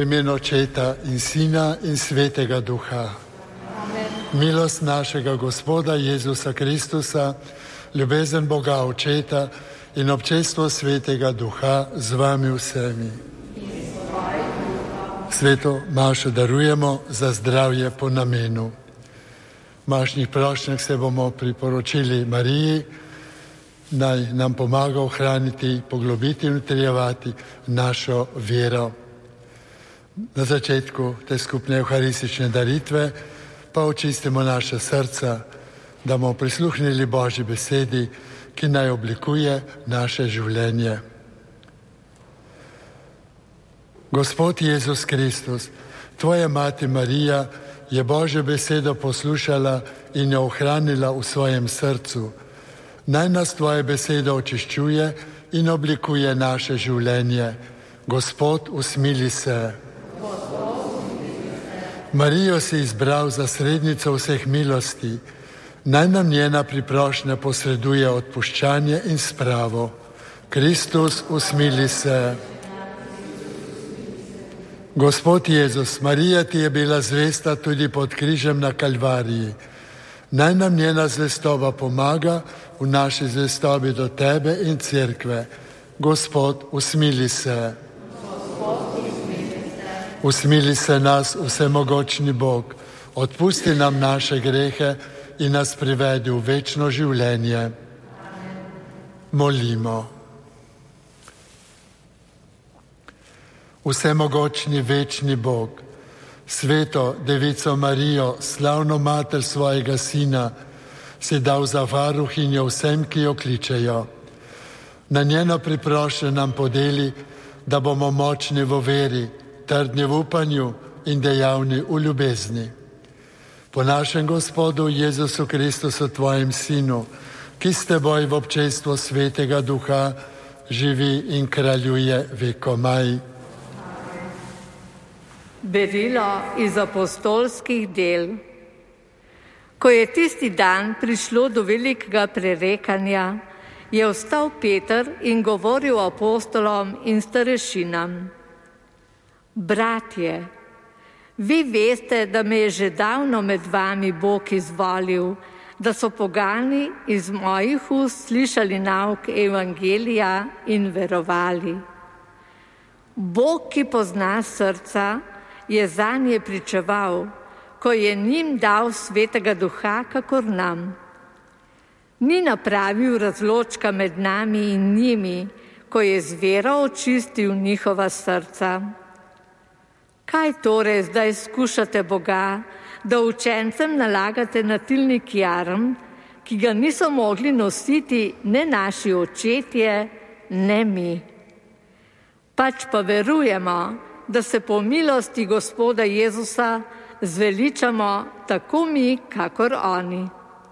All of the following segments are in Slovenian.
imenu Očeta in Sina in Svetega Duha. Amen. Milost našega Gospoda Jezusa Kristusa, ljubezen Boga Očeta in občestvo Svetega Duha z vami vsemi. Sveto mašo darujemo za zdravje po namenu. V mašnih prošnjah se bomo priporočili Mariji, naj nam pomaga ohraniti, poglobiti in utrjevati našo vero. Na začetku te skupne evharistične daritve pa očistimo naše srca, da bomo prisluhnili Božji besedi, ki naj oblikuje naše življenje. Gospod Jezus Kristus, Tvoja mati Marija je Božjo besedo poslušala in jo ohranila v svojem srcu. Naj nas Tvoja beseda očiščuje in oblikuje naše življenje. Gospod, usmili se. Marijo si izbral za srednico vseh milosti. Naj nam njena priprošnja posreduje odpuščanje in spravo. Kristus, usmili se. Gospod Jezus, Marija ti je bila zvesta tudi pod križem na Kalvariji. Naj nam njena zvestoba pomaga v naši zvestobi do Tebe in Cerkve. Gospod, usmili se. Usmili se nas, vsemogočni Bog, odpusti nam naše grehe in nas privedi v večno življenje. Molimo. Vsemogočni večni Bog, sveto Devico Marijo, slavno mater svojega Sina, si dal za varuhinjo vsem, ki jo kličejo. Na njeno priprošnjo nam podeli, da bomo močni v veri, trdni v upanju in dejavni v ljubezni. Po našem Gospodu Jezusu Kristusu, Tvojem Sinu, ki s Teboj v občestvu Svetega Duha živi in kraljuje vekomaj. Berilo iz apostolskih del. Ko je tisti dan prišlo do velikega prerekanja, je vstal Peter in govoril apostolom in starešinam. Bratje, vi veste, da me je že davno med vami Bog izvolil, da so pogani iz mojih ust slišali nauk evangelija in verovali. Bog, ki pozna srca, je zanje pričeval, ko je njim dal Svetega Duha, kakor nam. Ni napravil razločka med nami in njimi, ko je z vero očistil njihova srca. Kaj torej zdaj skušate Boga, da učencem nalagate natilnik jarm, ki ga niso mogli nositi ne naši očetje, ne mi? Pač pa verujemo, da se po milosti Gospoda Jezusa zveličamo tako mi, kakor oni.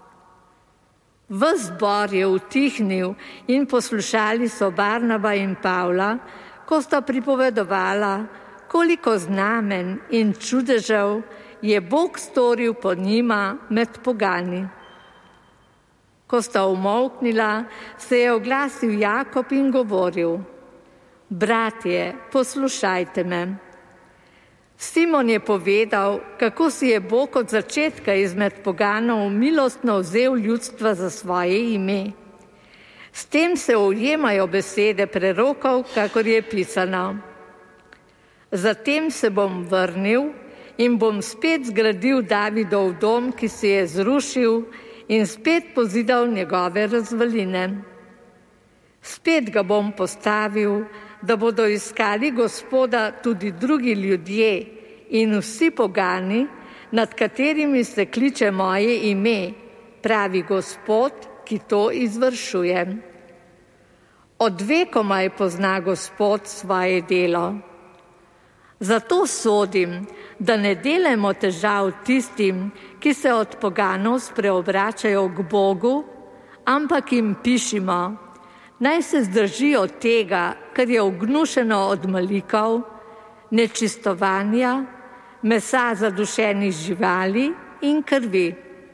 Ves zbor je utihnil in poslušali so Barnaba in Pavla, ko sta pripovedovala, koliko znamen in čudežev je Bog storil po njima med pogani. Ko sta umolknila, se je oglasil Jakob in govoril: Bratje, poslušajte me. Simon je povedal, kako si je Bog od začetka izmed poganov milostno vzel ljudstva za svoje ime. S tem se ujemajo besede prerokov, kakor je pisano. Zatem se bom vrnil in bom spet zgradil Davidov dom, ki se je zrušil, in spet pozidal njegove razvaline. Spet ga bom postavil, da bodo iskali Gospoda tudi drugi ljudje in vsi pogani, nad katerimi se kliče moje ime, pravi Gospod, ki to izvršuje. Od vekomaj pozna Gospod svoje delo. Zato sodim, da ne delajmo težav tistim, ki se od poganov spreobračajo k Bogu, ampak jim pišimo, naj se zdržijo tega, kar je ognušeno od malikov, nečistovanja, mesa zadušenih živali in krvi.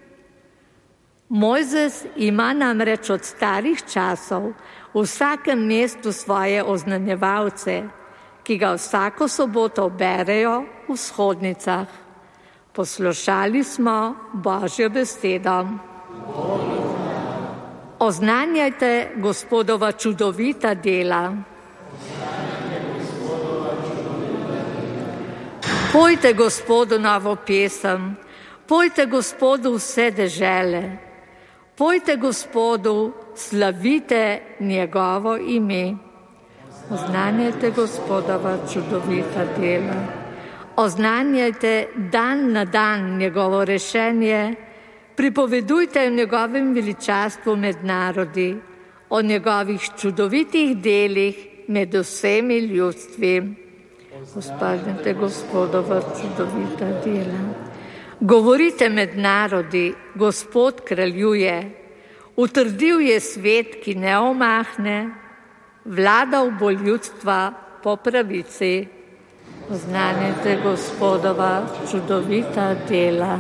Mojzes ima namreč od starih časov v vsakem mestu svoje oznanjevalce, ki ga vsako soboto berejo v shodnicah. Poslušali smo Božjo besedo. Oznanjajte Gospodova čudovita dela. Pojte Gospodu novo pesem, pojte Gospodu vse dežele, pojte Gospodu, slavite njegovo ime. Oznanjajte Gospodova čudovita dela. Oznanjajte dan na dan njegovo rešenje, pripovedujte o njegovem veličastvu med narodi, o njegovih čudovitih delih med vsemi ljudstvi. Oznanjajte Gospodova čudovita dela. Govorite med narodi, Gospod kraljuje, utrdil je svet, ki ne omahne, vladal bo ljudstva po pravici. Oznanjajte Gospodova čudovita dela.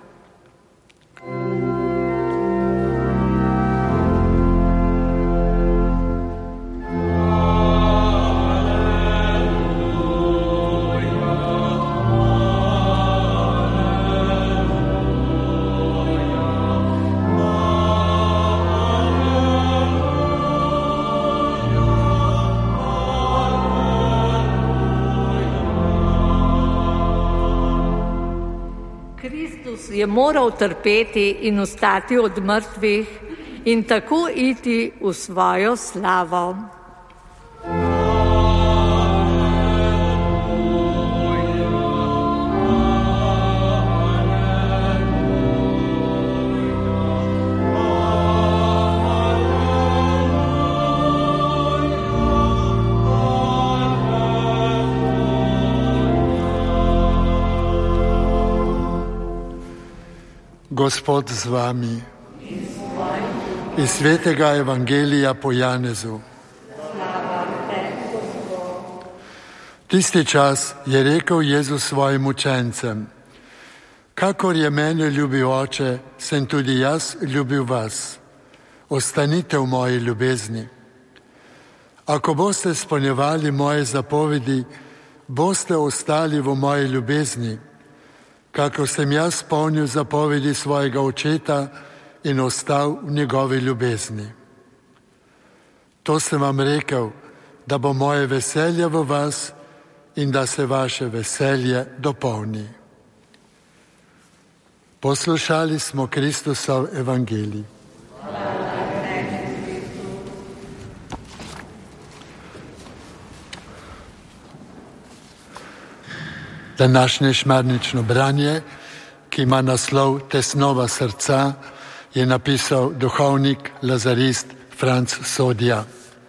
Je moral trpeti in vstati od mrtvih in tako iti v svojo slavo. Gospod z vami. Iz svetega evangelija po Janezu. Tisti čas je rekel Jezus svojim učencem: kakor je mene ljubil Oče, sem tudi jaz ljubil vas. Ostanite v moji ljubezni. Ako boste izpolnjevali moje zapovedi, boste ostali v moji ljubezni, kakor sem jaz spolnil zapovedi svojega očeta in ostal v njegovi ljubezni. To sem vam rekel, da bo moje veselje v vas in da se vaše veselje dopolni. Poslušali smo Kristusov evangelij. Današnje šmarnično branje, ki ima naslov Tesnova srca, je napisal duhovnik lazarist Franc Sodja.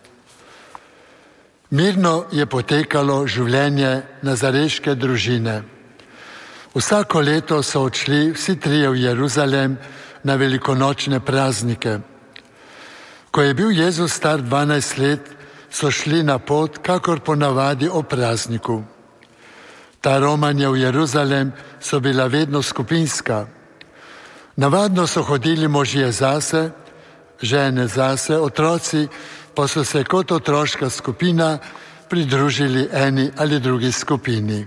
Mirno je potekalo življenje nazareške družine. Vsako leto so odšli vsi trije v Jeruzalem na velikonočne praznike. Ko je bil Jezus star 12 let, so šli na pot, kakor ponavadi o prazniku. Ta romanja v Jeruzalem so bila vedno skupinska. Navadno so hodili možje zase, žene zase, otroci pa so se kot otroška skupina pridružili eni ali drugi skupini.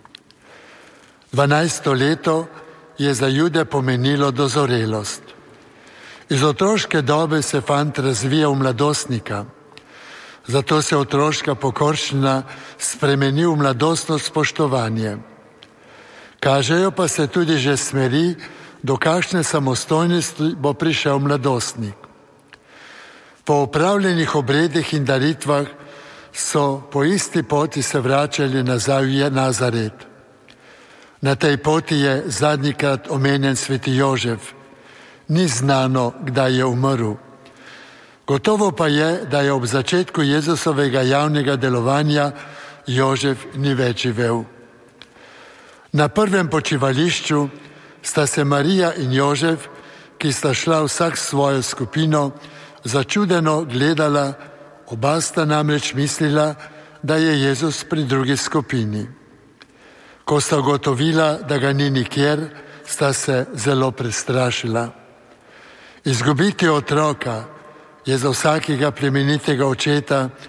12. leto je za Jude pomenilo dozorelost. Iz otroške dobe se fant razvija v mladostnika. Zato se otroška pokorščina spremeni v mladostno spoštovanje. Kažejo pa se tudi že smeri, do kakšne samostojnosti bo prišel mladostnik. Po opravljenih obredih in daritvah so po isti poti se vračali nazaj v Nazaret. Na tej poti je zadnjikrat omenjen sveti Jožef. Ni znano, kdaj je umrl. Gotovo pa je, da je ob začetku Jezusovega javnega delovanja Jožef ni več živel. Na prvem počivališču sta se Marija in Jožef, ki sta šla vsak svojo skupino, začudeno gledala, oba sta namreč mislila, da je Jezus pri drugi skupini. Ko sta ugotovila, da ga ni nikjer, sta se zelo prestrašila. Izgubiti otroka je za vsakega plemenitega očeta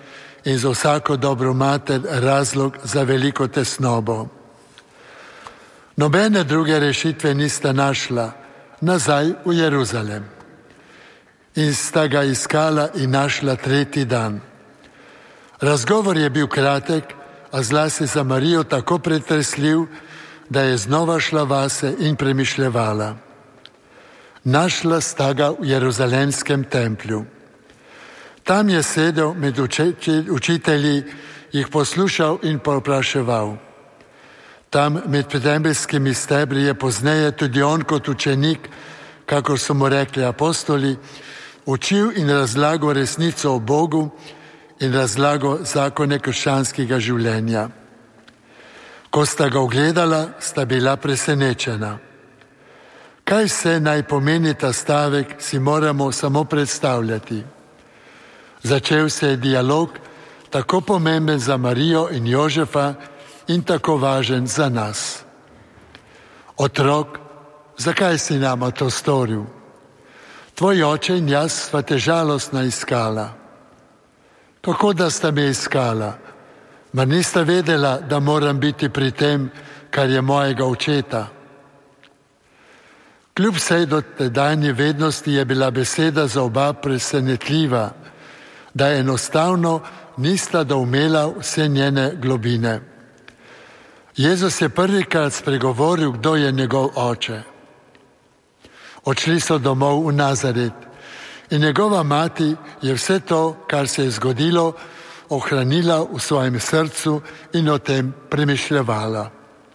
in za vsako dobro mater razlog za veliko tesnobo. Nobene druge rešitve nista našla, nazaj v Jeruzalem. In sta ga iskala in našla tretji dan. Razgovor je bil kratek, a zlasti za Marijo tako pretresljiv, da je znova šla vase in premišljevala. Našla sta ga v jeruzalemskem templju. Tam je sedel med učitelji, jih poslušal in povpraševal. Tam med templjskimi stebri je pozneje tudi on kot učenik, kakor so mu rekli apostoli, učil in razlagal resnico o Bogu in razlagal zakone krščanskega življenja. Ko sta ga ogledala, sta bila presenečena. Kaj vse naj pomeni ta stavek, si moramo samo predstavljati. Začel se je dialog, tako pomemben za Marijo in Jožefa in tako važen za nas. Otrok, zakaj si nama to storil? Tvoj oče in jaz sva te žalostno iskala. Kako da sta me iskala? Mar nista vedela, da moram biti pri tem, kar je mojega očeta? Kljub vsej dotedajni vednosti je bila beseda za oba presenetljiva, da enostavno nista doumela vse njene globine. Jezus je prvikrat spregovoril, kdo je njegov oče. Odšli so domov v Nazaret in njegova mati je vse to, kar se je zgodilo, ohranila v svojem srcu in o tem premišljevala.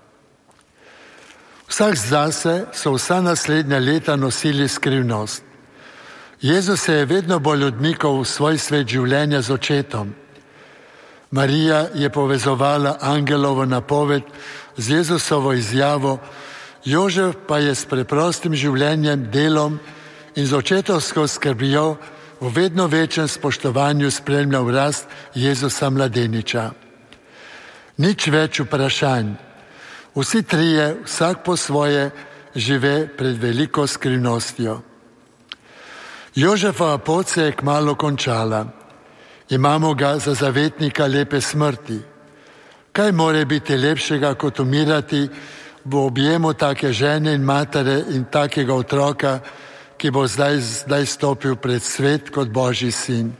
Vsak zase so vsa naslednja leta nosili skrivnost. Jezus se je vedno bolj odmikal v svoj svet življenja z očetom. Marija je povezovala angelovo napoved z Jezusovo izjavo, Jožef pa je s preprostim življenjem, delom in z očetovsko skrbjo v vedno večjem spoštovanju spremljal rast Jezusa mladeniča. Nič več vprašanj. Vsi trije, vsak po svoje, žive pred veliko skrivnostjo. Jožefova pot se je kmalu končala. Imamo ga za zavetnika lepe smrti. Kaj more biti lepšega, kot umirati v objemu take žene in matere in takega otroka, ki bo zdaj stopil pred svet kot Božji sin.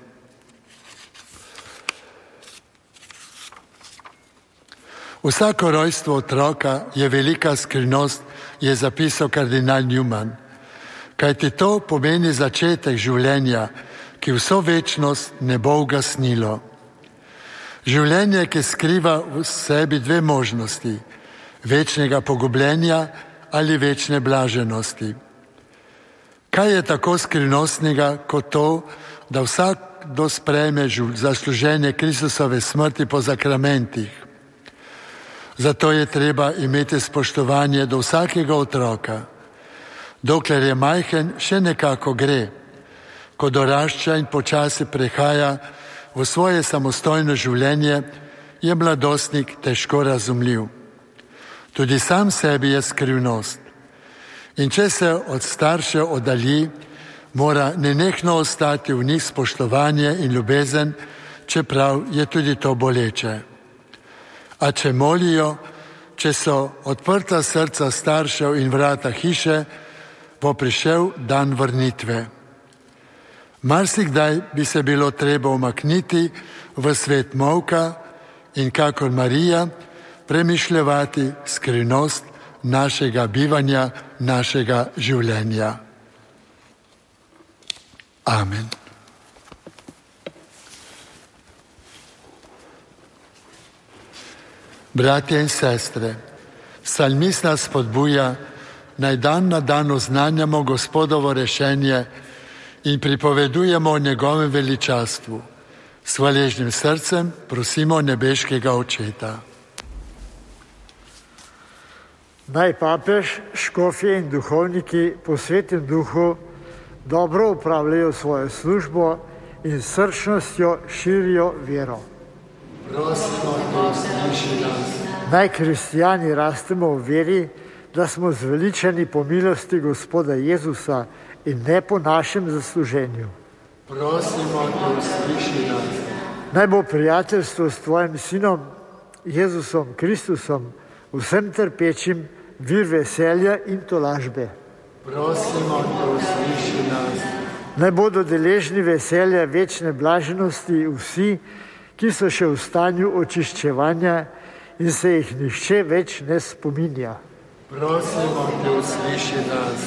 Vsako rojstvo otroka je velika skrivnost, je zapisal kardinal Newman. Kajti to pomeni začetek življenja, ki vso večnost ne bo ugasnilo. Življenje, ki skriva v sebi dve možnosti, večnega pogubljenja ali večne blaženosti. Kaj je tako skrivnostnega kot to, da vsakdo sprejme zasluženje Kristusove smrti po sakramentih? Zato je treba imeti spoštovanje do vsakega otroka. Dokler je majhen, še nekako gre. Ko dorašča in počasi prehaja v svoje samostojno življenje, je mladostnik težko razumljiv. Tudi sam sebi je skrivnost. In če se od staršev oddalji, mora nenehno ostati v njih spoštovanje in ljubezen, čeprav je tudi to boleče. A če molijo, če so odprta srca staršev in vrata hiše, bo prišel dan vrnitve. Marsikdaj bi se bilo treba umakniti v svet molka in kakor Marija premišljevati skrivnost našega bivanja, našega življenja. Amen. Bratje in sestre, psalmist nas spodbuja, naj dan na dan oznanjamo Gospodovo rešenje in pripovedujemo o njegovem veličastvu. S hvaležnim srcem prosimo nebeškega Očeta. Naj papež, škofje in duhovniki po Svetem Duhu dobro upravljajo svojo službo in s srčnostjo širijo vero. Prosimo, da usliši nas. Naj kristijani rastemo v veri, da smo zveličani po milosti Gospoda Jezusa in ne po našem zasluženju. Prosimo, da usliši nas. Naj bo prijateljstvo s tvojim sinom, Jezusom Kristusom, vsem trpečim, vir veselja in tolažbe. Prosimo te, usliši nas. Naj bodo deležni veselja večne blaženosti vsi, ki so še v stanju očiščevanja in se jih nihče več ne spominja. Prosimo te, usliši nas.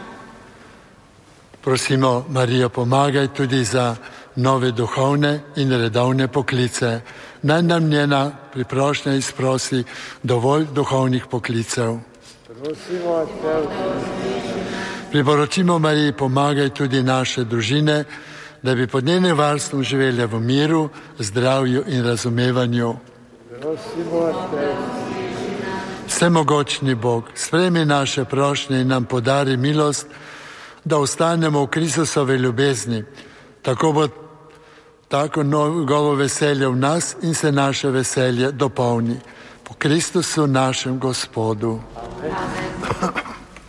Prosimo, Marijo, pomagaj tudi za nove duhovne in redovne poklice. Naj nam njena priprošnja izprosi dovolj duhovnih poklicev. Prosimo te, Priporočimo Mariji, pomagaj tudi naše družine, da bi pod njenim varstvom živeli v miru, zdravju in razumevanju. prosimo te, Vsemogočni Bog, sprejmi naše prošnje in nam podari milost, da ostanemo v Kristusovi ljubezni. Tako bo tako novo veselje v nas in se naše veselje dopolni. Po Kristusu našem Gospodu. Amen.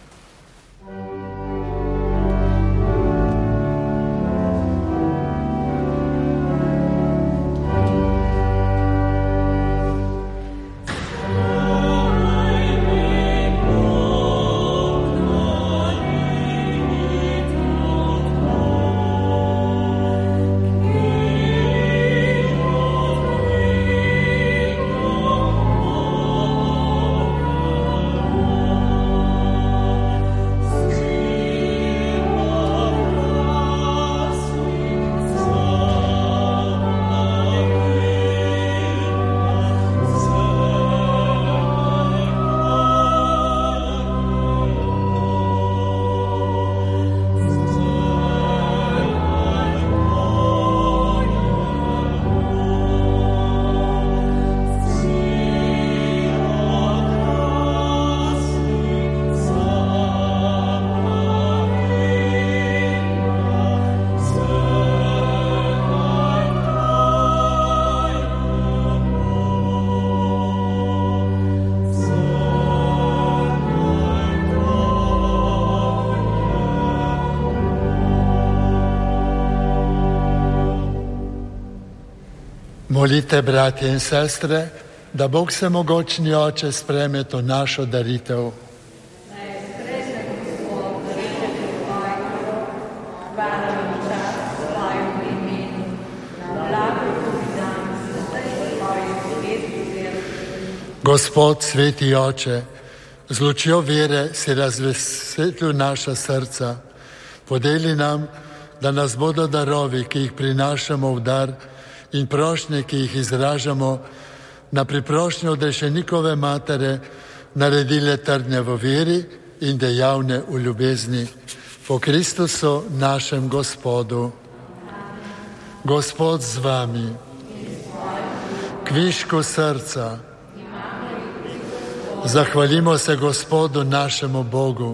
Molite, bratje in sestre, da Bog Vsemogočni Oče sprejme to našo daritev. Gospod, sveti Oče, z lučjo vere si razveselil naša srca. Podeli nam, da nas bodo darovi, ki jih prinašamo v dar, in prošnje, ki jih izražamo na priprošnjo odrešenikove matere, naredile trdne v veri in dejavne v ljubezni. Po Kristusu našem Gospodu. Gospod z vami. Kvišku srca. Zahvalimo se Gospodu našemu Bogu.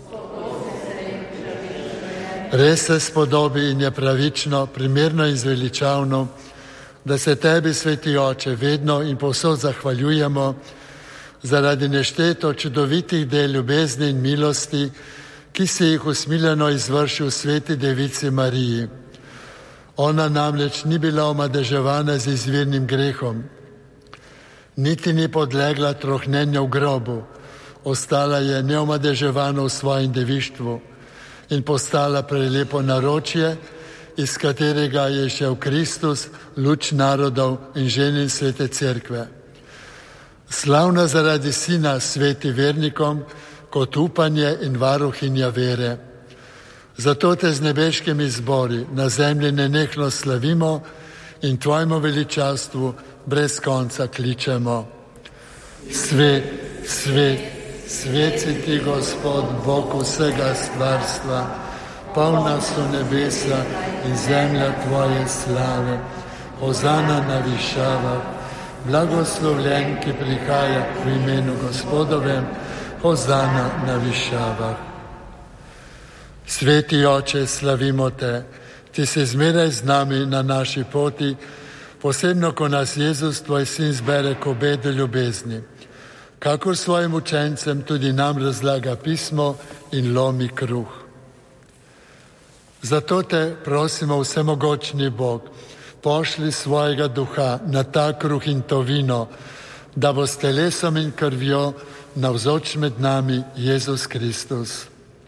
Res se spodobi in je pravično, primerno in zveličavno, da se Tebi, sveti Oče, vedno in povsod zahvaljujemo zaradi nešteto čudovitih del ljubezni in milosti, ki si jih usmiljeno izvršil sveti Devici Mariji. Ona namreč ni bila omadeževana z izvirnim grehom, niti ni podlegla trohnenju v grobu, ostala je neomadeževana v svojem devištvu in postala prelepo naročje, iz katerega je šel Kristus, luč narodov in ženin svete cerkve. Slavna zaradi Sina sveti vernikom kot upanje in varuhinja vere. Zato te z nebeškimi zbori na zemlji nenehno slavimo in Tvojemu veličastvu brez konca kličemo. Svet, svet, svet si Ti, Gospod, Bog vsega stvarstva, polna so nebesa in zemlja Tvoje slave. Hozana na višavah, blagoslovljen, ki prihaja v imenu Gospodovem, hozana na višavah. Sveti Oče, slavimo Te, Ti si zmeraj z nami na naši poti, posebno, ko nas Jezus, Tvoj Sin, zbere k obedu ljubezni. Kakor svojim učencem tudi nam razlaga pismo in lomi kruh. Zato Te prosimo, Vsemogočni Bog, pošli svojega duha na ta kruh in to vino, da bo s telesom in krvjo navzoč med nami Jezus Kristus.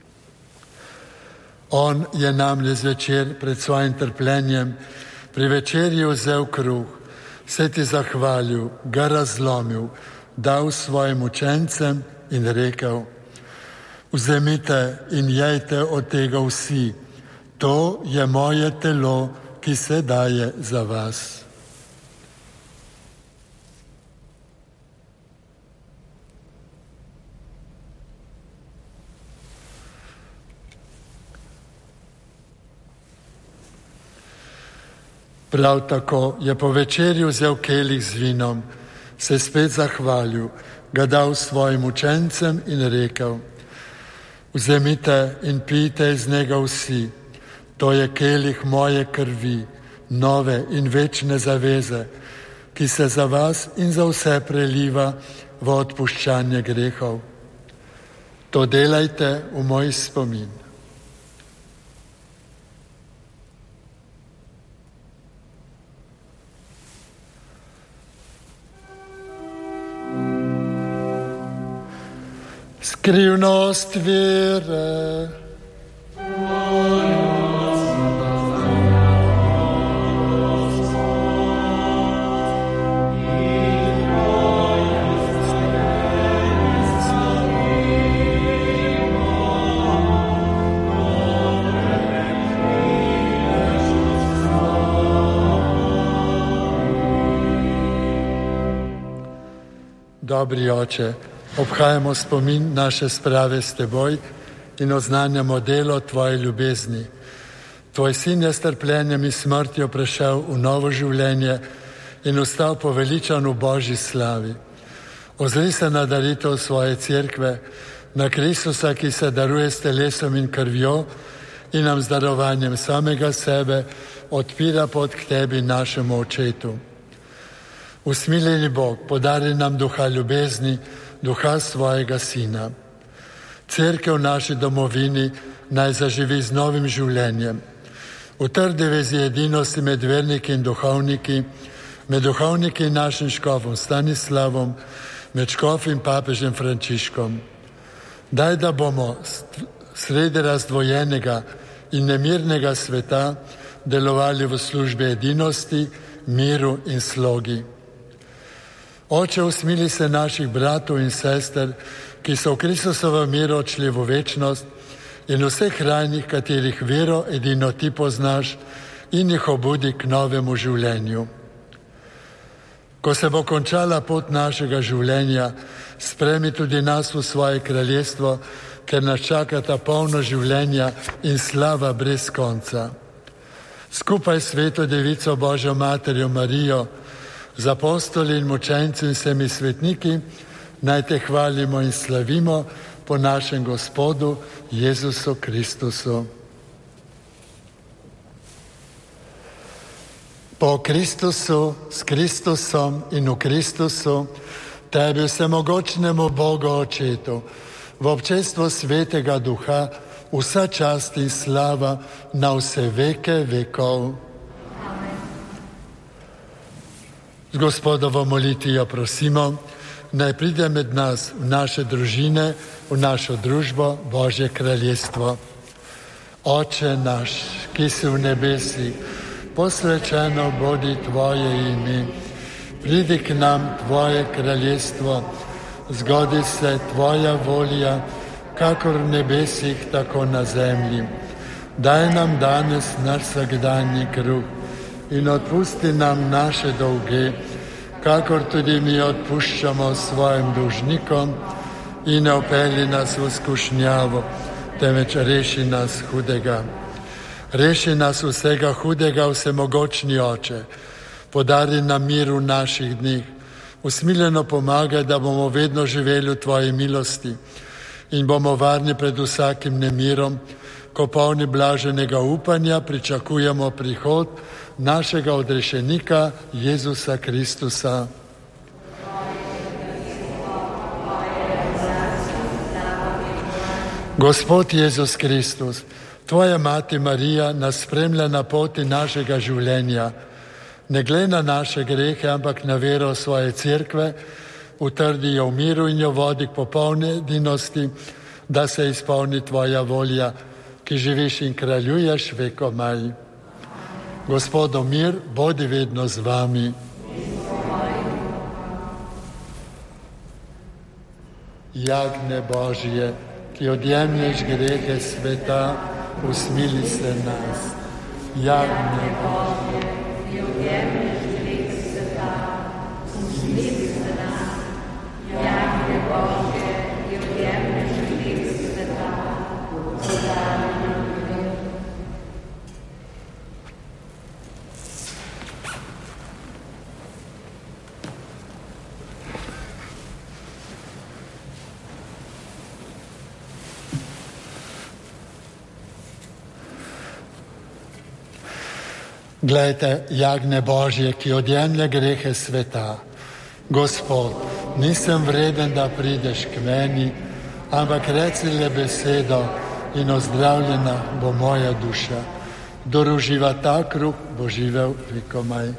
On je namreč zvečer pred svojim trpljenjem pri večerji vzel kruh, se ti zahvalil, ga razlomil, dal svojim učencem in rekel: vzemite in jejte od tega vsi, to je moje telo, ki se daje za vas. Prav tako je po večerji vzel kelih z vinom, se spet zahvalil, ga dal svojim učencem in rekel: vzemite in pijte iz njega vsi, to je kelih moje krvi, nove in večne zaveze, ki se za vas in za vse preliva v odpuščanje grehov. To delajte v moj spomin. Skrivnost vere. Dobri oče, obhajamo spomin naše sprave s teboj in oznanjamo delo tvoje ljubezni. Tvoj sin je s trpljenjem in smrtjo prešel v novo življenje in ostal poveličan v Božji slavi. Ozri se na daritev svoje cerkve, na Kristusa, ki se daruje s telesom in krvjo in nam z darovanjem samega sebe odpira pot k tebi, našemu očetu. Usmiljeni Bog, podari nam duha ljubezni, duha svojega sina. Cerkev v naši domovini naj zaživi z novim življenjem. V trdi vezi edinosti med verniki in duhovniki, med duhovniki in našim škofom Stanislavom, med škofom in papežem Frančiškom. Daj, da bomo sredi razdvojenega in nemirnega sveta delovali v službi edinosti, miru in slogi. Oče, usmili se naših bratov in sester, ki so v Kristusovem miru odšli v večnost, in vseh krajnih, katerih vero edino ti poznaš, in jih obudi k novemu življenju. Ko se bo končala pot našega življenja, spremi tudi nas v svoje kraljestvo, ker nas čakata polno življenja in slava brez konca. Skupaj s Sveto Devico Božjo Materjo Marijo, z apostoli in mučenci in vsemi svetniki, naj te hvalimo in slavimo po našem Gospodu Jezusu Kristusu. Po Kristusu, s Kristusom in v Kristusu, tebi vsemogočnemu Bogu Očetu, v občestvu Svetega Duha, vsa čast in slava na vse veke vekov. Z Gospodovo molitvijo prosimo, naj pride med nas, v naše družine, v našo družbo, Božje kraljestvo. Oče naš, ki si v nebesih, posvečeno bodi tvoje ime. Pridi k nam tvoje kraljestvo, zgodi se tvoja volja, kakor v nebesih, tako na zemlji. Daj nam danes naš vsakdanji kruh in odpusti nam naše dolge, kakor tudi mi odpuščamo svojim dolžnikom, in ne vpelji nas v skušnjavo, temveč reši nas hudega. Reši nas vsega hudega, vsemogočni Oče, podari nam mir v naših dneh, usmiljeno pomagaj, da bomo vedno živeli v tvoji milosti in bomo varni pred vsakim nemirom, ko polni blaženega upanja pričakujemo prihod našega odrešenika Jezusa Kristusa. Gospod Jezus Kristus, tvoja mati Marija nas spremlja na poti našega življenja. ne glede na naše grehe, ampak na vero svoje cerkve, utrdi jo v miru in jo vodi k popolne edinosti, da se izpolni tvoja volja, ki živiš in kraljuješ vekomaj. Gospodov mir, bodi vedno z vami. Jagnje Božje, ki odjemlješ grehe sveta, usmili se nas. Jagnje Božje, ki odjemlješ grehe sveta, usmili se nas. Jagnje Božje, ki odjemlješ grehe sveta, podaj nam mir. Glejte, jagnje Božje, ki odjemlje grehe sveta. Gospod, nisem vreden, da prideš k meni, ampak reci le besedo in ozdravljena bo moja duša. Kdor uživa ta kruh, bo živel vekomaj.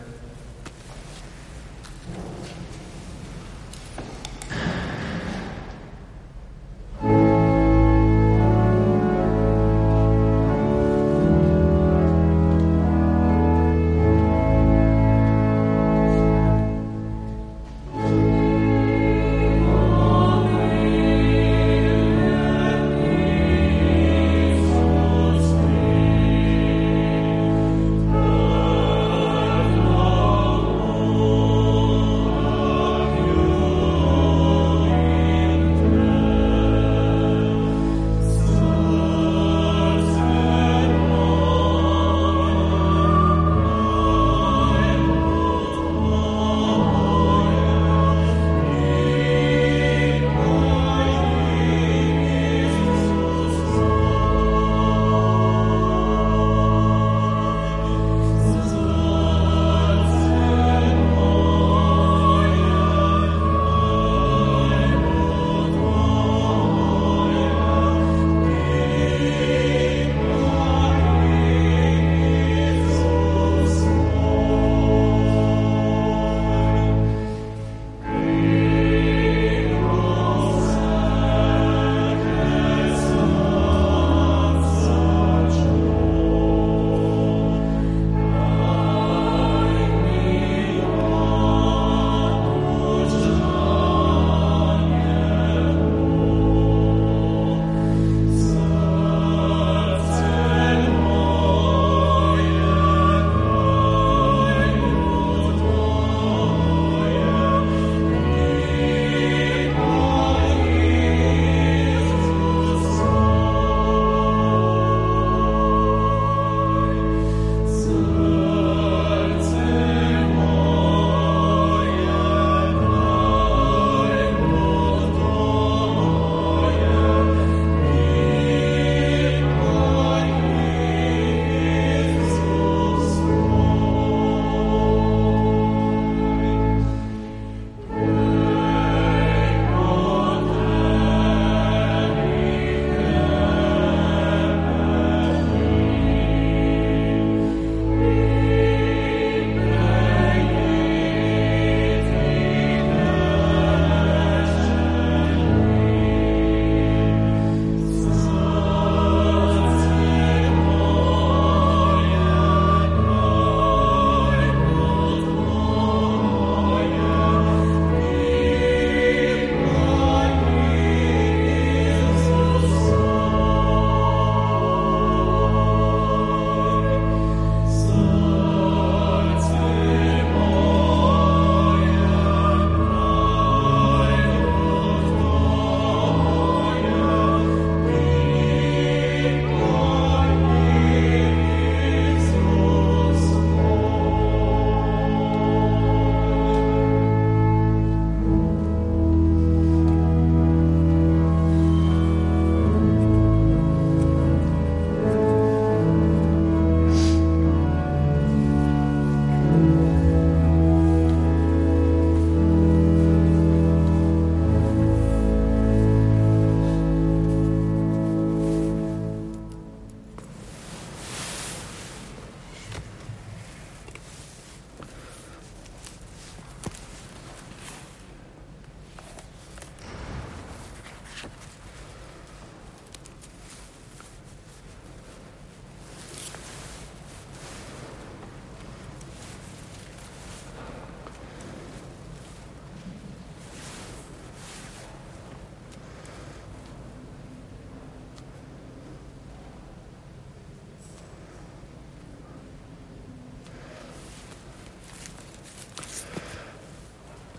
Oh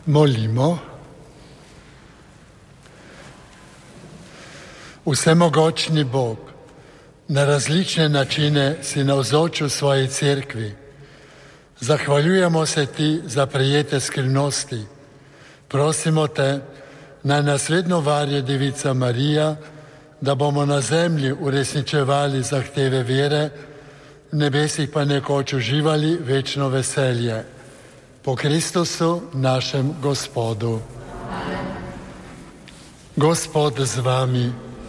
Molimo. Vsemogočni Bog, na različne načine si navzočil svoji cerkvi. Zahvaljujemo se ti za prejete skrivnosti. Prosimo te, naj nas vedno varje Devica Marija, da bomo na zemlji uresničevali zahteve vere, v nebesih pa nekoč uživali večno veselje. Po Kristusu, našem Gospodu. Gospod z vami.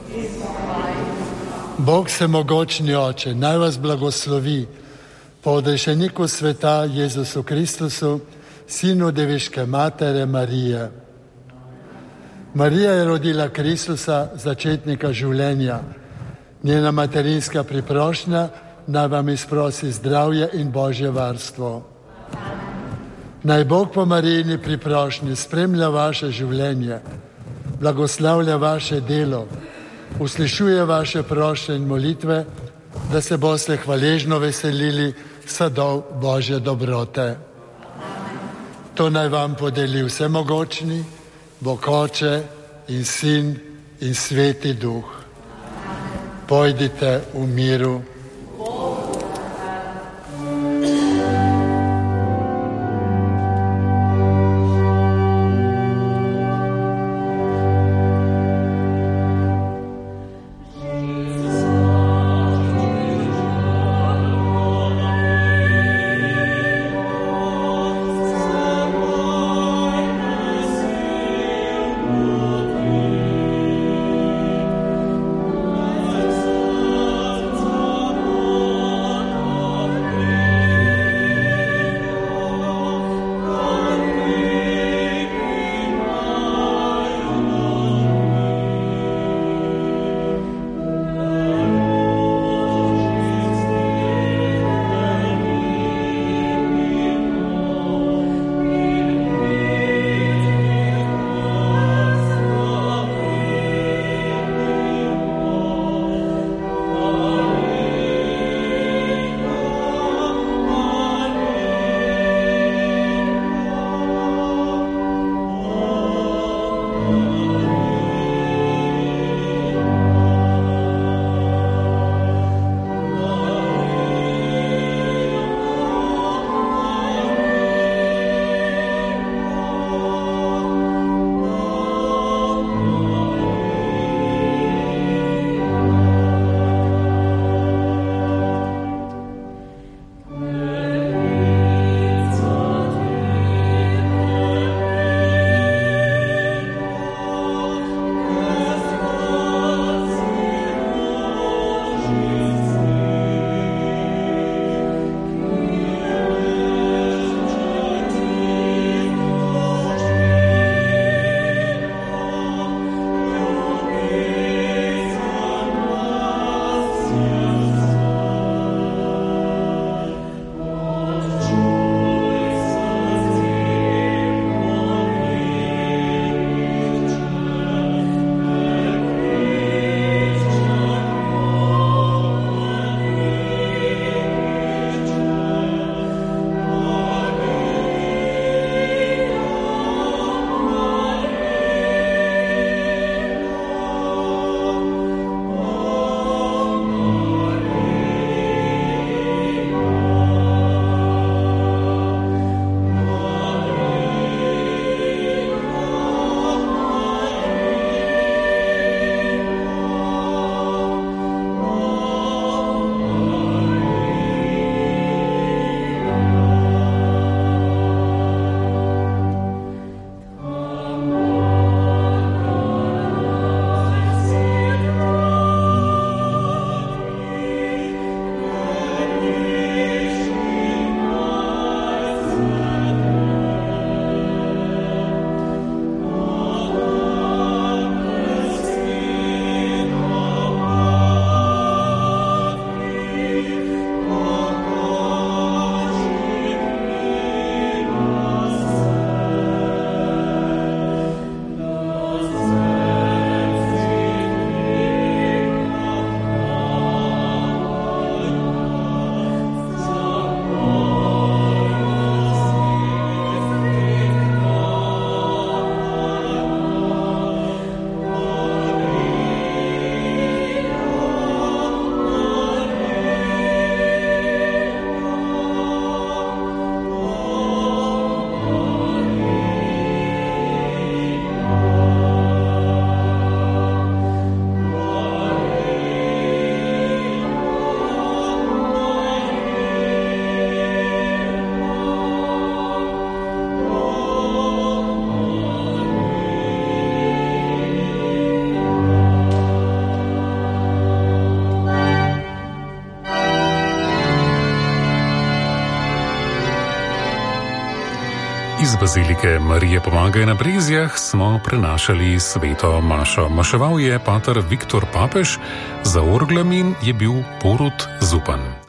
Bog vsemogočni Oče, naj vas blagoslovi po odrešeniku sveta Jezusu Kristusu, Sinu Deviške Matere Marije. Marija je rodila Kristusa, začetnika življenja. Njena materinska priprošnja naj vam izprosi zdravje in Božje varstvo. Naj Bog po Marijini priprošnji spremlja vaše življenje, blagoslavlja vaše delo, uslišuje vaše prošnje in molitve, da se boste hvaležno veselili sadov Božje dobrote. To naj vam podeli vsemogočni Bog Oče in Sin in Sveti Duh. Pojdite v miru. Iz bazilike Marije Pomagaj na Brezjah smo prenašali sveto mašo. Maševal je pater Viktor Papež, za orglami je bil Borut Zupan.